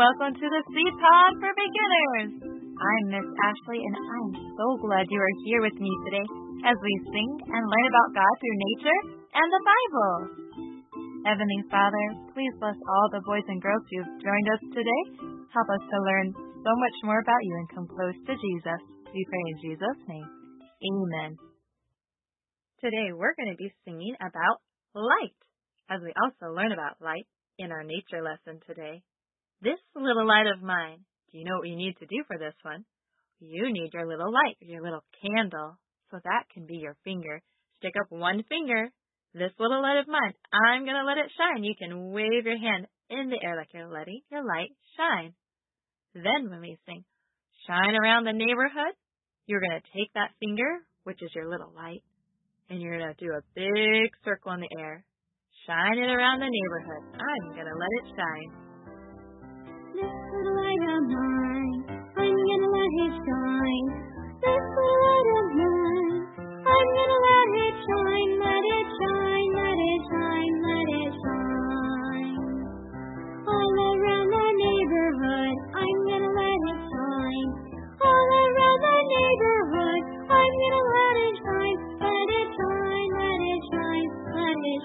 welcome to the Seed Pod for Beginners. I'm Miss Ashley, and I'm so glad you are here with me today as we sing and learn about God through nature and the Bible. Heavenly Father, please bless all the boys and girls who have joined us today. Help us to learn so much more about you and come close to Jesus. We pray in Jesus' name. Amen. Today we're going to be singing about light, as we also learn about light in our nature lesson today. This little light of mine, do you know what you need to do for this one? You need your little light, your little candle, so that can be your finger. Stick up one finger. This little light of mine, I'm going to let it shine. You can wave your hand in the air like you're letting your light shine. Then when we sing, shine around the neighborhood, you're going to take that finger, which is your little light, and you're going to do a big circle in the air. Shine it around the neighborhood. I'm going to let it shine. This little light of mine, I'm going to let it shine. This little light of mine, I'm going to let it shine. Let it shine, let it shine, let it shine. All around the neighborhood, I'm going to let it shine. All around the neighborhood, I'm going to let it shine. Let it shine, let it shine, let it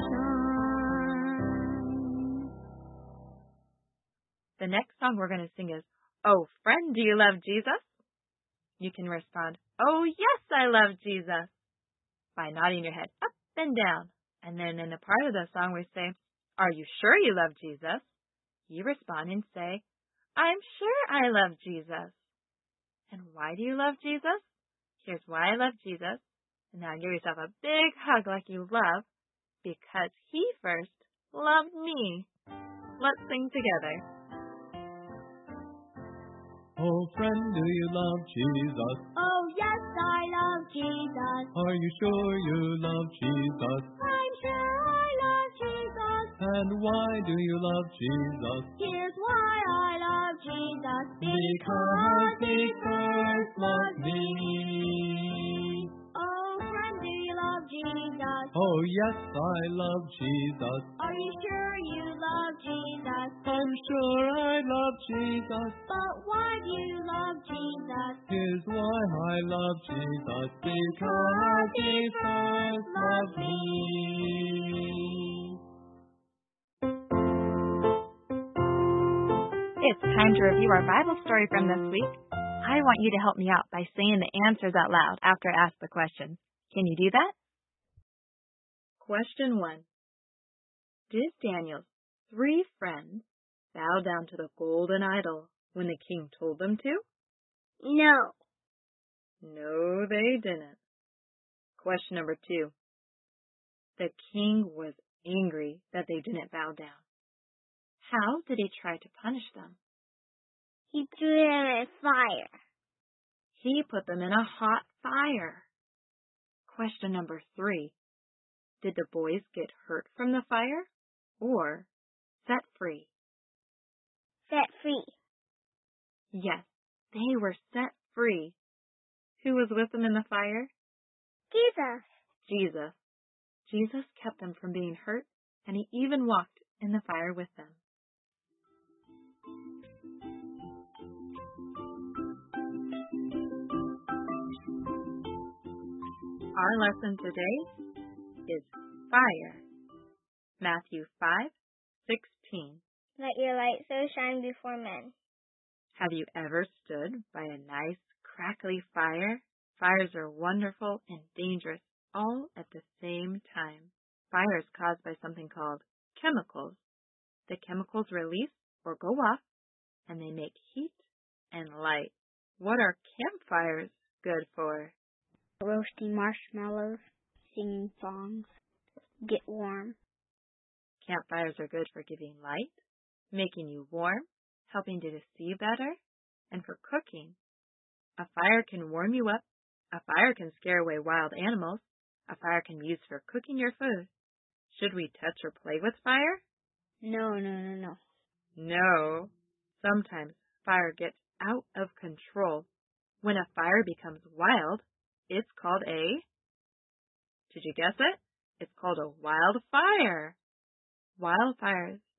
shine. The next song we're going to sing is, Oh, Friend, Do You Love Jesus? You can respond, Oh, yes, I love Jesus, by nodding your head up and down. And then in the part of the song we say, Are you sure you love Jesus? You respond and say, I'm sure I love Jesus. And why do you love Jesus? Here's why I love Jesus. And now give yourself a big hug like you love, because He first loved me. Let's sing together. Oh, friend, do you love Jesus? Oh, yes, I love Jesus. Are you sure you love Jesus? I'm sure I love Jesus. And why do you love Jesus? Here's why I love Jesus. Because He first loved me. Oh, friend, do you love Jesus? Oh, yes, I love Jesus. Are you sure you love Jesus? I'm sure I love Jesus. But why do you love Jesus? Here's why I love Jesus. Because He first loved me. It's time to review our Bible story from this week. I want you to help me out by saying the answers out loud after I ask the question. Can you do that? Question 1. Did Daniel's 3 friends bow down to the golden idol when the king told them to? No. No, they didn't. Question number 2. The king was angry that they didn't bow down. How did he try to punish them? He threw them in fire. He put them in a hot fire. Question number 3. Did the boys get hurt from the fire or set free? Set free. Yes, they were set free. Who was with them in the fire? Jesus. Jesus. Jesus kept them from being hurt, and He even walked in the fire with them. Our lesson today is fire. Matthew 5:16. Let your light so shine before men. Have you ever stood by a nice, crackly fire? Fires are wonderful and dangerous all at the same time. Fire is caused by something called chemicals. The chemicals release or go off, and they make heat and light. What are campfires good for? Roasting marshmallows, singing songs, get warm. Campfires are good for giving light, making you warm, helping you to see better, and for cooking. A fire can warm you up. A fire can scare away wild animals. A fire can be used for cooking your food. Should we touch or play with fire? No. No. Sometimes fire gets out of control. When a fire becomes wild, it's called did you guess it? It's called a wildfire. Wildfires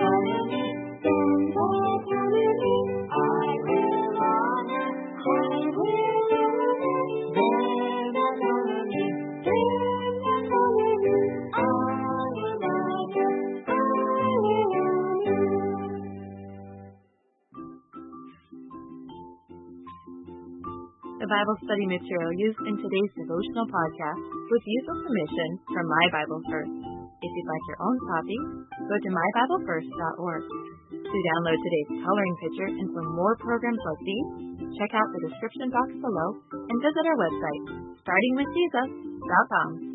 honor me. Then let honor me. I will honor. I will honor. Then let honor me. Then let honor me. I will honor. I will honor. The Bible study material used in today's devotional podcast was used with permission from My Bible First. If you'd like your own copy, go to mybiblefirst.org. To download today's coloring picture and for more programs like these, check out the description box below and visit our website, startingwithjesus.com.